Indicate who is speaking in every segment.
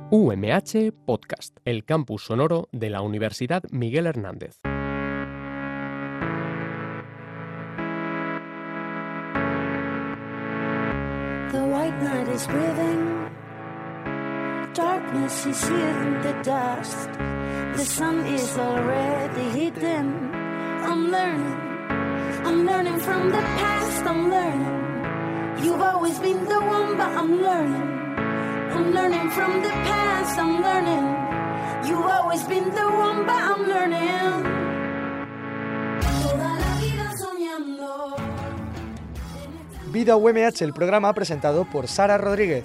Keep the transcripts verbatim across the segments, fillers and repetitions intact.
Speaker 1: U M H Podcast, el campus sonoro de la Universidad Miguel Hernández.
Speaker 2: The white night is breathing, darkness is in the dust. The sun is already hidden. I'm learning, I'm learning from the past, I'm learning. You've always been the one, but I'm learning. I'm learning from the past, I'm learning. You've always been the one, but I'm learning. Toda la vida soñando.
Speaker 3: Vida U M H, el programa presentado por Sara Rodríguez.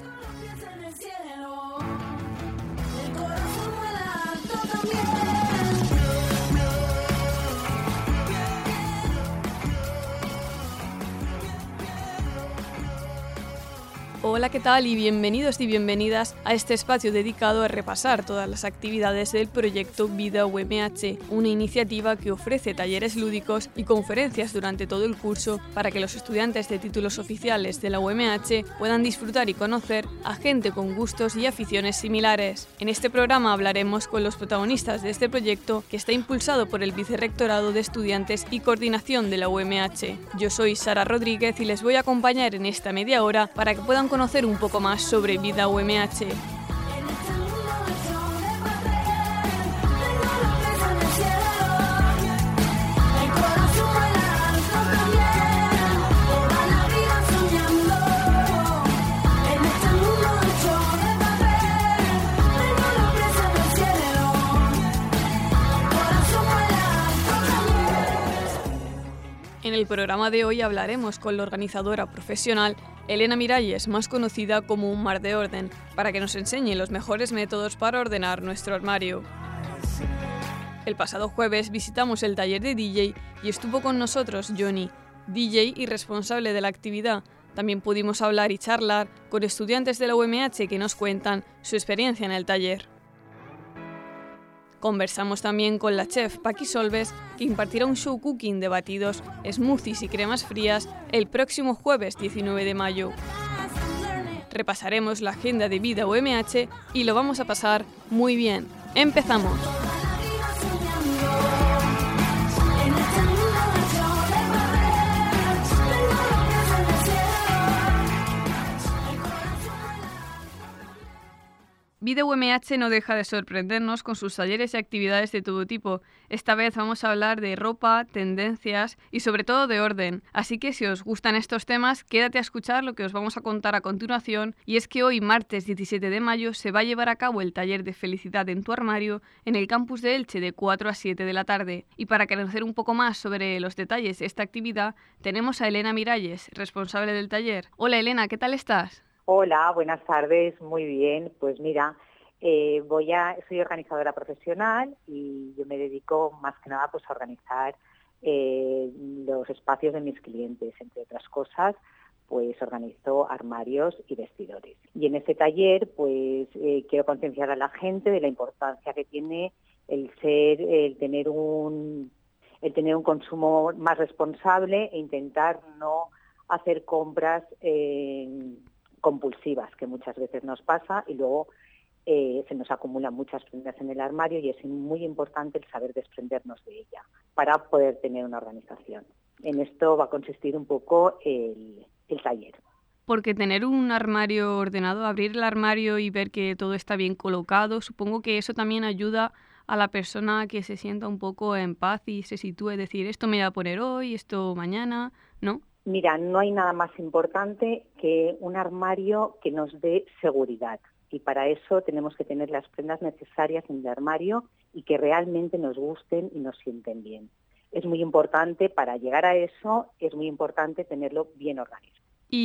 Speaker 4: Hola, ¿qué tal? Y bienvenidos y bienvenidas a este espacio dedicado a repasar todas las actividades del proyecto Vida U M H, una iniciativa que ofrece talleres lúdicos y conferencias durante todo el curso para que los estudiantes de títulos oficiales de la U M H puedan disfrutar y conocer a gente con gustos y aficiones similares. En este programa hablaremos con los protagonistas de este proyecto, que está impulsado por el Vicerrectorado de Estudiantes y Coordinación de la U M H. Yo soy Sara Rodríguez y les voy a acompañar en esta media hora para que puedan conocer un poco más sobre Vida U M H. En el programa de hoy hablaremos con la organizadora profesional Elena Miralles, más conocida como Un Mar de Orden, para que nos enseñe los mejores métodos para ordenar nuestro armario. El pasado jueves visitamos el taller de D J y estuvo con nosotros Johnny, D J y responsable de la actividad. También pudimos hablar y charlar con estudiantes de la U M H que nos cuentan su experiencia en el taller. Conversamos también con la chef Paqui Solves, que impartirá un show cooking de batidos, smoothies y cremas frías el próximo jueves diecinueve de mayo. Repasaremos la agenda de Vida U M H y lo vamos a pasar muy bien. ¡Empezamos! Vida U M H no deja de sorprendernos con sus talleres y actividades de todo tipo. Esta vez vamos a hablar de ropa, tendencias y sobre todo de orden. Así que si os gustan estos temas, quédate a escuchar lo que os vamos a contar a continuación. Y es que hoy, martes diecisiete de mayo, se va a llevar a cabo el taller de Felicidad en tu armario en el campus de Elche de cuatro a siete de la tarde. Y para conocer un poco más sobre los detalles de esta actividad, tenemos a Elena Miralles, responsable del taller. Hola Elena, ¿qué tal estás?
Speaker 5: Hola, buenas tardes, muy bien. Pues mira, eh, voy a, soy organizadora profesional y yo me dedico más que nada pues a organizar eh, los espacios de mis clientes, entre otras cosas, pues organizo armarios y vestidores. Y en este taller pues eh, quiero concienciar a la gente de la importancia que tiene el ser, el tener un, el tener un consumo más responsable e intentar no hacer compras eh, compulsivas, que muchas veces nos pasa y luego eh, se nos acumulan muchas prendas en el armario y es muy importante el saber desprendernos de ella para poder tener una organización. En esto va a consistir un poco el, el taller.
Speaker 4: Porque tener un armario ordenado, abrir el armario y ver que todo está bien colocado, supongo que eso también ayuda a la persona que se sienta un poco en paz y se sitúe, decir, esto me voy a poner hoy, esto mañana, ¿no?
Speaker 5: Mira, no hay nada más importante que un armario que nos dé seguridad y para eso tenemos que tener las prendas necesarias en el armario y que realmente nos gusten y nos sienten bien. Es muy importante, para llegar a eso, es muy importante tenerlo bien organizado.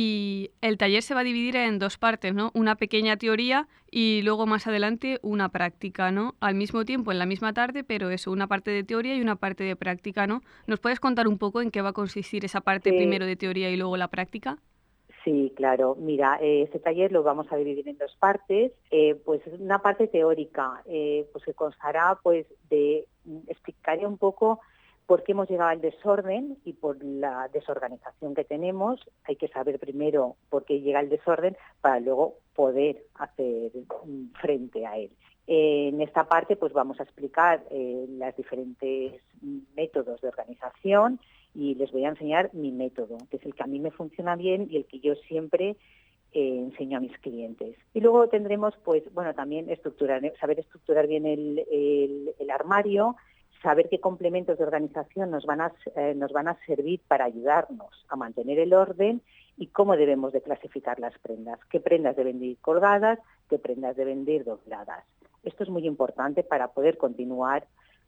Speaker 4: Y el taller se va a dividir en dos partes, ¿no? Una pequeña teoría y luego más adelante una práctica, ¿no? Al mismo tiempo, en la misma tarde, pero eso, una parte de teoría y una parte de práctica, ¿no? ¿Nos puedes contar un poco en qué va a consistir esa parte
Speaker 5: Sí.
Speaker 4: primero de teoría y luego la práctica?
Speaker 5: Sí, claro. Mira, eh, este taller lo vamos a dividir en dos partes. Eh, pues una parte teórica, eh, pues que constará pues de explicaré un poco por qué hemos llegado al desorden y por la desorganización que tenemos. Hay que saber primero por qué llega el desorden para luego poder hacer frente a él. Eh, en esta parte pues vamos a explicar eh, los diferentes métodos de organización y les voy a enseñar mi método, que es el que a mí me funciona bien y el que yo siempre eh, enseño a mis clientes. Y luego tendremos pues bueno también estructurar, saber estructurar bien el, el, el armario, saber qué complementos de organización nos van a, eh, nos van a servir para ayudarnos a mantener el orden y cómo debemos de clasificar las prendas, qué prendas deben de ir colgadas, qué prendas deben de ir dobladas. Esto es muy importante para poder continuar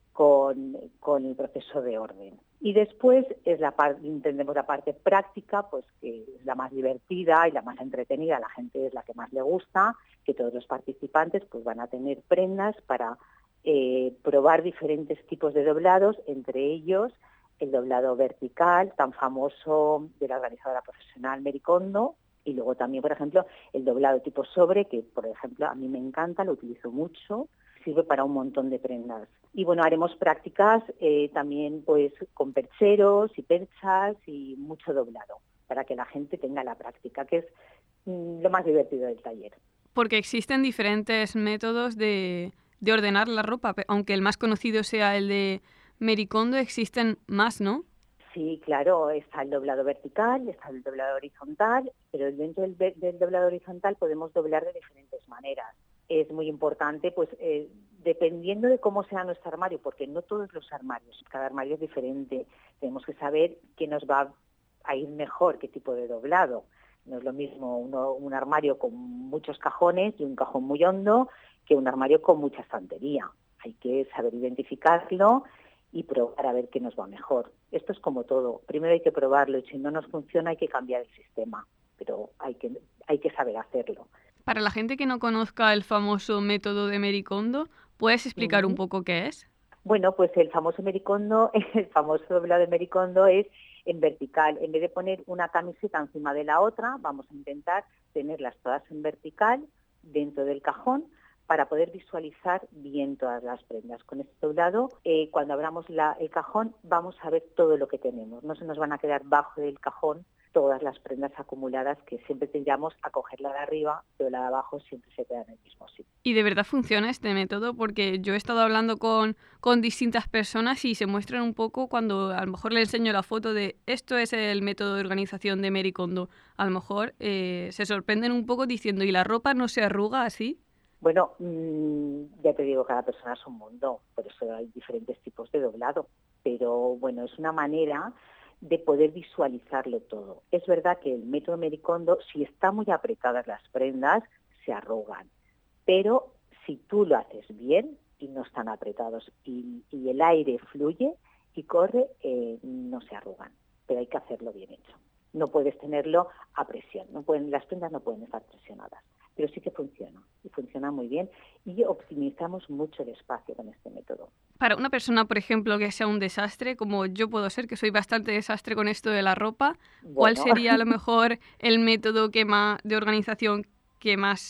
Speaker 5: con, con el proceso de orden. Y después es la parte, entendemos la parte práctica, pues que es la más divertida y la más entretenida, la gente es la que más le gusta, que todos los participantes pues van a tener prendas para eh, probar diferentes tipos de doblados, entre ellos el doblado vertical, tan famoso de la organizadora profesional Marie Kondo, y luego también, por ejemplo, el doblado tipo sobre, que por ejemplo a mí me encanta, lo utilizo mucho, sirve para un montón de prendas. Y bueno, haremos prácticas eh, también pues con percheros y perchas y mucho doblado, para que la gente tenga la práctica, que es mm, lo más divertido del taller.
Speaker 4: Porque existen diferentes métodos de, de ordenar la ropa, aunque el más conocido sea el de Marie Kondo, existen más, ¿no?
Speaker 5: Sí, claro, está el doblado vertical, está el doblado horizontal, pero dentro del, del doblado horizontal podemos doblar de diferentes maneras. Es muy importante, pues, eh, dependiendo de cómo sea nuestro armario, porque no todos los armarios, cada armario es diferente. Tenemos que saber qué nos va a ir mejor, qué tipo de doblado. No es lo mismo uno, un armario con muchos cajones y un cajón muy hondo que un armario con mucha estantería. Hay que saber identificarlo y probar a ver qué nos va mejor. Esto es como todo. Primero hay que probarlo y si no nos funciona hay que cambiar el sistema, pero hay que, hay que saber hacerlo.
Speaker 4: Para la gente que no conozca el famoso método de Marie Kondo, ¿puedes explicar uh-huh. un poco qué es?
Speaker 5: Bueno, pues el famoso Marie Kondo, el famoso doblado de Marie Kondo es en vertical. En vez de poner una camiseta encima de la otra, vamos a intentar tenerlas todas en vertical dentro del cajón, para poder visualizar bien todas las prendas. Con este doblado, eh, cuando abramos la, el cajón, vamos a ver todo lo que tenemos. No se nos van a quedar bajo del cajón todas las prendas acumuladas que siempre tendríamos a coger la de arriba, pero la de abajo siempre se queda en el mismo sitio.
Speaker 4: ¿Y de verdad funciona este método? Porque yo he estado hablando con, con distintas personas y se muestran un poco cuando a lo mejor le enseño la foto de esto es el método de organización de Marie Kondo. A lo mejor eh, se sorprenden un poco diciendo ¿y la ropa no se arruga así?
Speaker 5: Bueno, mmm, ya te digo, cada persona es un mundo, por eso hay diferentes tipos de doblado, pero bueno, es una manera de poder visualizarlo todo. Es verdad que el método Marie Kondo, si están muy apretadas las prendas, se arrugan, pero si tú lo haces bien y no están apretados y, y el aire fluye y corre, eh, no se arrugan, pero hay que hacerlo bien hecho. No puedes tenerlo a presión, no pueden, las prendas no pueden estar presionadas, pero sí que funciona, y funciona muy bien, y optimizamos mucho el espacio con este método.
Speaker 4: Para una persona, por ejemplo, que sea un desastre, como yo puedo ser, que soy bastante desastre con esto de la ropa, bueno. ¿Cuál sería a lo mejor el método que más, de organización que más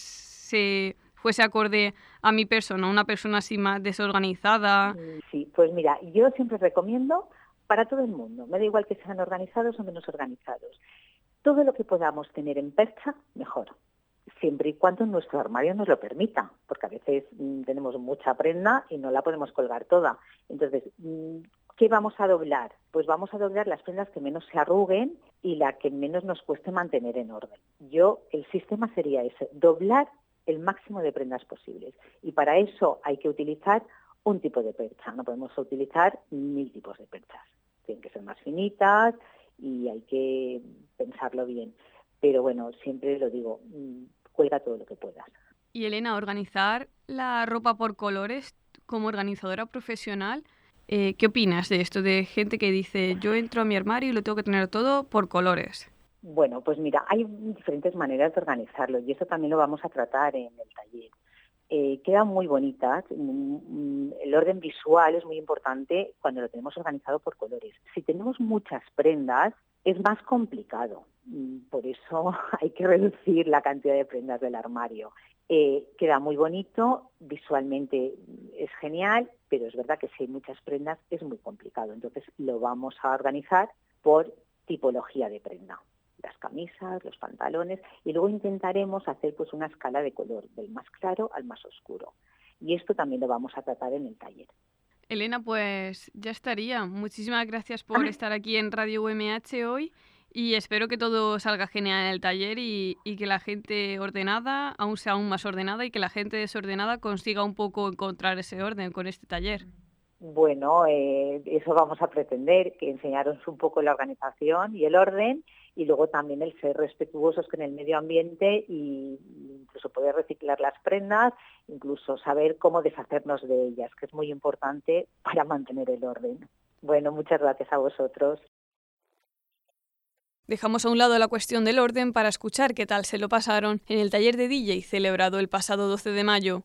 Speaker 4: se fuese acorde a mi persona, una persona así más desorganizada?
Speaker 5: Sí, pues mira, yo siempre recomiendo para todo el mundo, me da igual que sean organizados o menos organizados. Todo lo que podamos tener en percha, mejor. Siempre y cuando nuestro armario nos lo permita, porque a veces mmm, tenemos mucha prenda y no la podemos colgar toda. Entonces, mmm, ¿qué vamos a doblar? Pues vamos a doblar las prendas que menos se arruguen y la que menos nos cueste mantener en orden. Yo, el sistema sería ese, doblar el máximo de prendas posibles. Y para eso hay que utilizar un tipo de percha, no podemos utilizar mil tipos de perchas. Tienen que ser más finitas y hay que pensarlo bien. Pero bueno, siempre lo digo, mmm, cuelga todo lo que puedas.
Speaker 4: Y Elena, organizar la ropa por colores como organizadora profesional, eh, ¿qué opinas de esto? De gente que dice, yo entro a mi armario y lo tengo que tener todo por colores.
Speaker 5: Bueno, pues mira, hay diferentes maneras de organizarlo y eso también lo vamos a tratar en el taller. Eh, quedan muy bonitas, el orden visual es muy importante cuando lo tenemos organizado por colores. Si tenemos muchas prendas, es más complicado. Por eso hay que reducir la cantidad de prendas del armario. Eh, queda muy bonito, visualmente es genial, pero es verdad que si hay muchas prendas es muy complicado. Entonces lo vamos a organizar por tipología de prenda. las camisas, los pantalones, y luego intentaremos hacer pues una escala de color, del más claro al más oscuro. Y esto también lo vamos a tratar en el taller.
Speaker 4: Elena, pues ya estaría. Muchísimas gracias por estar aquí en Radio U M H hoy y espero que todo salga genial en el taller y, y que la gente ordenada aún sea aún más ordenada y que la gente desordenada consiga un poco encontrar ese orden con este taller.
Speaker 5: Bueno, eh, eso vamos a pretender, que enseñaros un poco la organización y el orden, y luego también el ser respetuosos con el medio ambiente y incluso poder reciclar las prendas, incluso saber cómo deshacernos de ellas, que es muy importante para mantener el orden. Bueno, muchas gracias a vosotros.
Speaker 4: Dejamos a un lado la cuestión del orden para escuchar qué tal se lo pasaron en el taller de D J celebrado el pasado doce de mayo.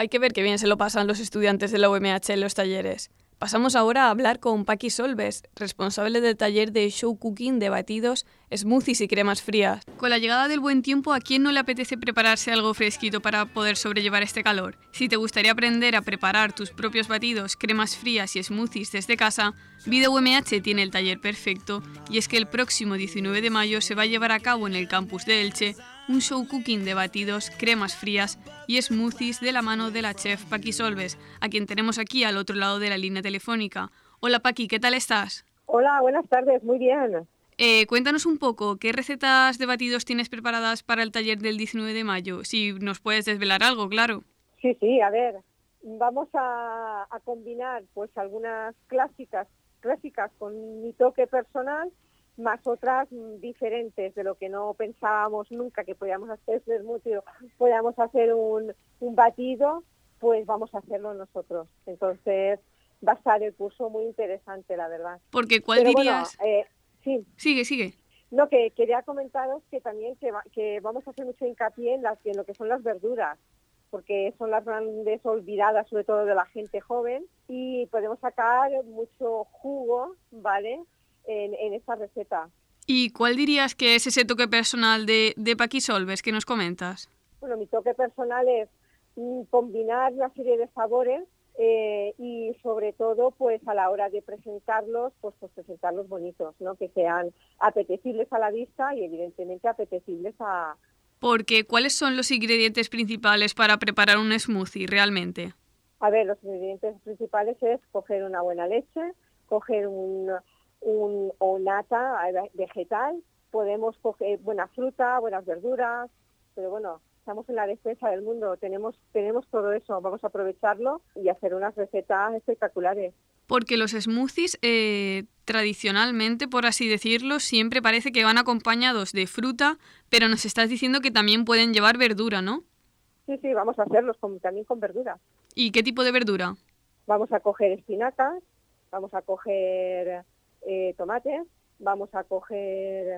Speaker 4: Hay que ver qué bien se lo pasan los estudiantes de la U M H en los talleres. Pasamos ahora a hablar con Paqui Solves, responsable del taller de show cooking de batidos, smoothies y cremas frías. Con la llegada del buen tiempo, ¿a quién no le apetece prepararse algo fresquito para poder sobrellevar este calor? Si te gustaría aprender a preparar tus propios batidos, cremas frías y smoothies desde casa, Vida U M H tiene el taller perfecto, y es que el próximo diecinueve de mayo se va a llevar a cabo en el campus de Elche un show cooking de batidos, cremas frías y smoothies de la mano de la chef Paqui Solves, a quien tenemos aquí al otro lado de la línea telefónica. Hola Paqui, ¿qué tal estás?
Speaker 6: Hola, buenas tardes, muy bien.
Speaker 4: Eh, cuéntanos un poco, ¿qué recetas de batidos tienes preparadas para el taller del diecinueve de mayo? Si nos puedes desvelar algo, claro.
Speaker 6: Sí, sí, a ver, vamos a, a combinar pues algunas clásicas, clásicas con mi toque personal, más otras diferentes de lo que no pensábamos nunca que podíamos hacer smoothie, podíamos hacer un, un batido, pues vamos a hacerlo nosotros. Entonces va a estar el curso muy interesante, la verdad.
Speaker 4: Porque ¿cuál
Speaker 6: Pero
Speaker 4: dirías?
Speaker 6: Bueno, eh, sí.
Speaker 4: Sigue, sigue.
Speaker 6: No, que quería comentaros que también que, va, que vamos a hacer mucho hincapié en, las, en lo que son las verduras, porque son las grandes olvidadas, sobre todo de la gente joven, y podemos sacar mucho jugo, ¿vale?, en, en esta receta.
Speaker 4: ¿Y cuál dirías que es ese toque personal de, de Paqui Solves que nos comentas?
Speaker 6: Bueno, mi toque personal es mm, combinar una serie de sabores eh, y sobre todo pues a la hora de presentarlos, pues, pues presentarlos bonitos, ¿no? Que sean apetecibles a la vista y evidentemente apetecibles a...
Speaker 4: Porque ¿cuáles son los ingredientes principales para preparar un smoothie realmente?
Speaker 6: A ver, los ingredientes principales es coger una buena leche, coger un... un o nata vegetal, podemos coger buena fruta, buenas verduras, pero bueno, estamos en la despensa del mundo, tenemos tenemos todo eso, vamos a aprovecharlo y hacer unas recetas espectaculares.
Speaker 4: Porque los smoothies, eh, tradicionalmente, por así decirlo, siempre parece que van acompañados de fruta, pero nos estás diciendo que también pueden llevar verdura, ¿no?
Speaker 6: Sí, sí, vamos a hacerlos con, también con verdura.
Speaker 4: ¿Y qué tipo de verdura?
Speaker 6: Vamos a coger espinacas, vamos a coger... Eh, tomates, vamos a coger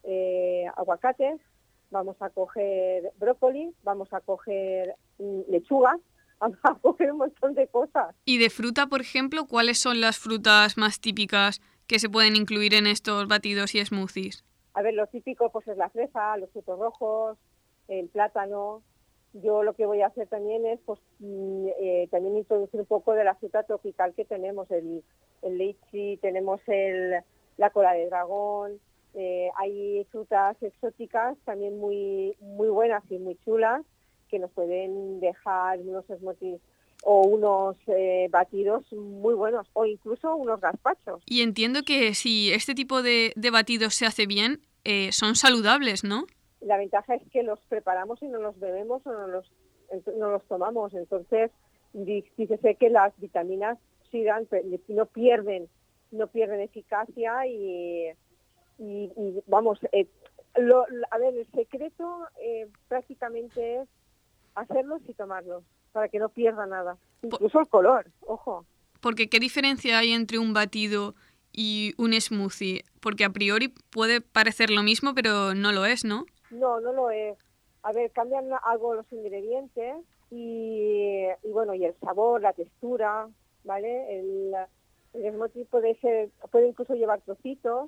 Speaker 6: eh, aguacates, vamos a coger brócoli, vamos a coger mm, lechuga, vamos a coger un montón de cosas.
Speaker 4: Y de fruta, por ejemplo, ¿cuáles son las frutas más típicas que se pueden incluir en estos batidos y smoothies?
Speaker 6: A ver, lo típico pues es la fresa, los frutos rojos, el plátano. Yo lo que voy a hacer también es pues eh, también introducir un poco de la fruta tropical que tenemos, el el lichi, tenemos el, la cola de dragón, eh, hay frutas exóticas también muy muy buenas y muy chulas que nos pueden dejar unos smoothies o unos eh, batidos muy buenos o incluso unos gazpachos.
Speaker 4: Y entiendo que si este tipo de, de batidos se hace bien, eh, son saludables, ¿no?
Speaker 6: La ventaja es que los preparamos y no los bebemos o no los, no los tomamos, entonces dícese que las vitaminas no pierden no pierden eficacia y, y, y vamos eh, lo, a ver el secreto eh, prácticamente es hacerlos y tomarlos para que no pierda nada, incluso el color, ojo.
Speaker 4: Porque ¿qué diferencia hay entre un batido y un smoothie? Porque a priori puede parecer lo mismo, pero no lo es, ¿no?
Speaker 6: No, no lo es. A ver, cambian algo los ingredientes y, y bueno, y el sabor, la textura, ¿vale? El, el smoothie puede ser, puede incluso llevar trocitos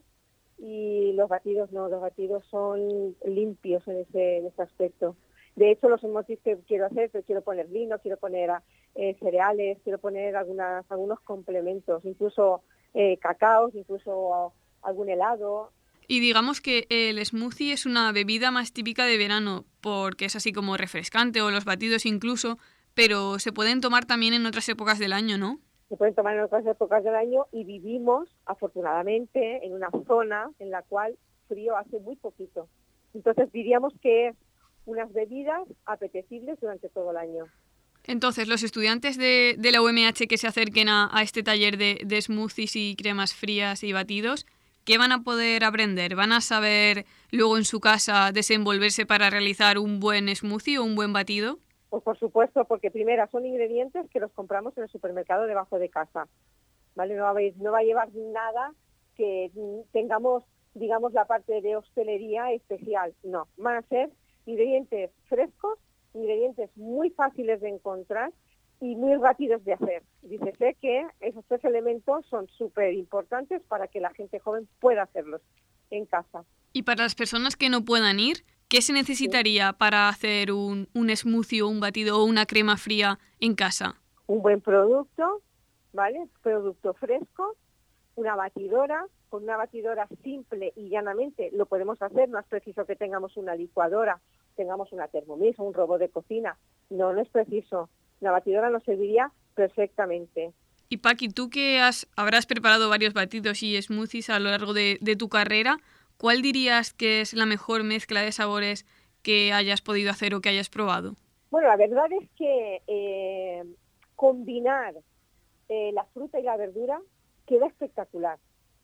Speaker 6: y los batidos no, los batidos son limpios en ese, en ese aspecto. De hecho, los smoothies que quiero hacer, que quiero poner vino, quiero poner eh, cereales, quiero poner algunas, algunos complementos, incluso eh, cacaos, incluso algún helado.
Speaker 4: Y digamos que el smoothie es una bebida más típica de verano, porque es así como refrescante, o los batidos incluso, pero se pueden tomar también en otras épocas del año, ¿no?
Speaker 6: Se pueden tomar en otras épocas del año y vivimos, afortunadamente, en una zona en la cual frío hace muy poquito. Entonces diríamos que es unas bebidas apetecibles durante todo el año.
Speaker 4: Entonces, los estudiantes de, de la U M H que se acerquen a, a este taller de, de smoothies y cremas frías y batidos, ¿qué van a poder aprender? ¿Van a saber luego en su casa desenvolverse para realizar un buen smoothie o un buen batido?
Speaker 6: Pues por supuesto, porque primero son ingredientes que los compramos en el supermercado debajo de casa, ¿vale? No va a, no va a llevar nada que tengamos, digamos, la parte de hostelería especial, no. Van a ser ingredientes frescos, ingredientes muy fáciles de encontrar y muy rápidos de hacer. Dice, sé que esos tres elementos son súper importantes para que la gente joven pueda hacerlos en casa.
Speaker 4: Y para las personas que no puedan ir, ¿qué se necesitaría sí. para hacer un, un smoothie o un batido o una crema fría en casa?
Speaker 6: Un buen producto, ¿vale? Producto fresco, una batidora. Con una batidora simple y llanamente lo podemos hacer, no es preciso que tengamos una licuadora, tengamos una Thermomix o un robot de cocina. No, no es preciso. La batidora nos serviría perfectamente.
Speaker 4: Y Paqui, tú que has, habrás preparado varios batidos y smoothies a lo largo de, de tu carrera, ¿cuál dirías que es la mejor mezcla de sabores que hayas podido hacer o que hayas probado?
Speaker 6: Bueno, la verdad es que eh, combinar eh, la fruta y la verdura queda espectacular,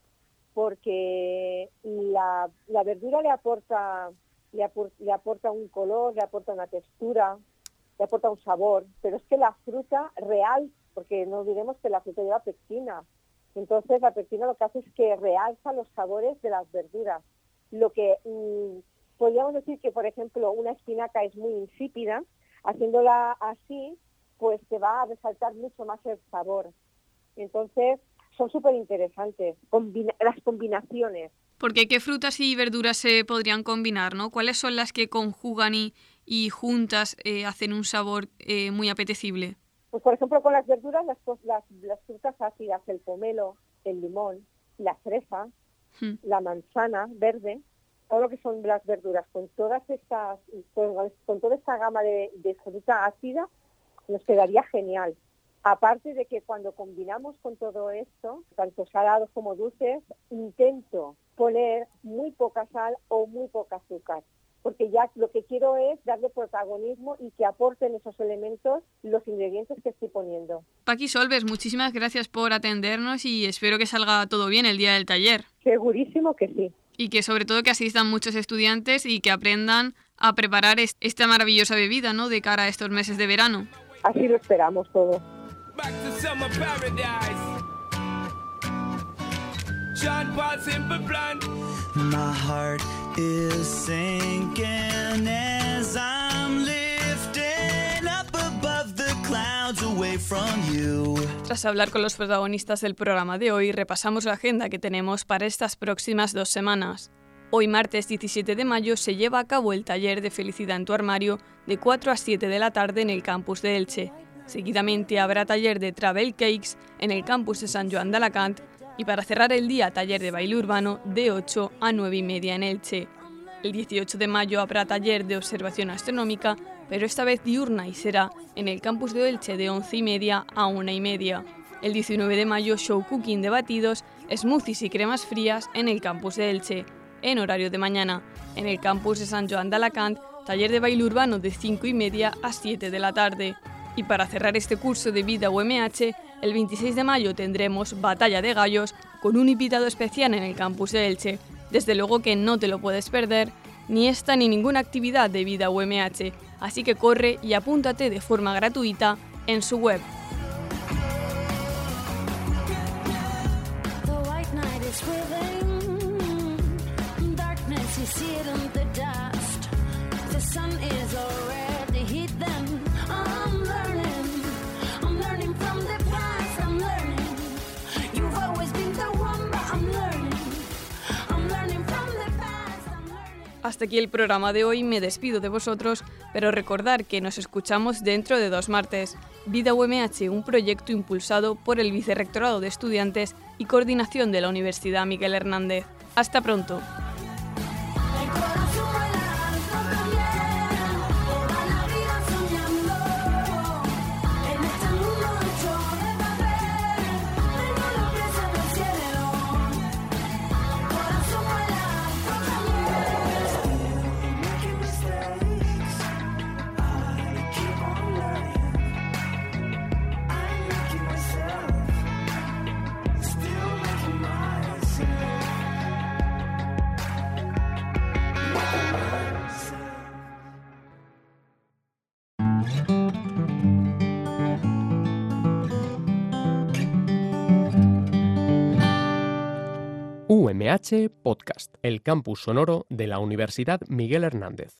Speaker 6: porque la, la verdura le aporta, le, apor, le aporta un color, le aporta una textura, le aporta un sabor, pero es que la fruta real, porque no olvidemos que la fruta lleva pectina, entonces la pectina lo que hace es que realza los sabores de las verduras. Lo que mmm, podríamos decir que, por ejemplo, una espinaca es muy insípida, haciéndola así, pues te va a resaltar mucho más el sabor. Entonces, son súper interesantes combina- las combinaciones.
Speaker 4: Porque ¿qué frutas y verduras se podrían combinar, no? ¿Cuáles son las que conjugan y, y juntas eh, hacen un sabor eh, muy apetecible?
Speaker 6: Pues, por ejemplo, con las verduras, las, las, las frutas ácidas, el pomelo, el limón, la fresa, hmm. la manzana verde, todo lo que son las verduras, con todas estas, con, con toda esta gama de, de fruta ácida, nos quedaría genial. Aparte de que cuando combinamos con todo esto, tanto salados como dulces, intento poner muy poca sal o muy poca azúcar, porque ya lo que quiero es darle protagonismo y que aporten esos elementos los ingredientes que estoy poniendo.
Speaker 4: Paqui Solves, muchísimas gracias por atendernos y espero que salga todo bien el día del taller.
Speaker 6: Segurísimo que sí.
Speaker 4: Y que sobre todo que asistan muchos estudiantes y que aprendan a preparar esta maravillosa bebida, ¿no?, de cara a estos meses de verano.
Speaker 6: Así lo esperamos todos.
Speaker 7: Back to summer paradise. John Paul Simple Plan.
Speaker 8: My heart is sinking as I'm lifting up above the clouds away from you.
Speaker 4: Tras hablar con los protagonistas del programa de hoy, repasamos la agenda que tenemos para estas próximas dos semanas. Hoy, martes diecisiete de mayo, se lleva a cabo el taller de Felicidad en tu armario de cuatro a siete de la tarde en el campus de Elche. Seguidamente habrá taller de Travel Cakes en el campus de San Joan d'Alacant y para cerrar el día taller de baile urbano de ocho a nueve y media en Elche. El dieciocho de mayo habrá taller de observación astronómica, pero esta vez diurna y será en el campus de Elche de once y media a una y media. El diecinueve de mayo show cooking de batidos, smoothies y cremas frías en el campus de Elche. En horario de mañana, en el campus de San Joan d'Alacant, taller de baile urbano de cinco y media a siete de la tarde. Y para cerrar este curso de Vida U M H, el veintiséis de mayo tendremos Batalla de Gallos con un invitado especial en el campus de Elche. Desde luego que no te lo puedes perder, ni esta ni ninguna actividad de Vida U M H, así que corre y apúntate de forma gratuita en su web. Hasta aquí el programa de hoy, me despido de vosotros, pero recordar que nos escuchamos dentro de dos martes. Vida U M H, un proyecto impulsado por el Vicerrectorado de Estudiantes y Coordinación de la Universidad Miguel Hernández. Hasta pronto.
Speaker 1: U M H Podcast, el campus sonoro de la Universidad Miguel Hernández.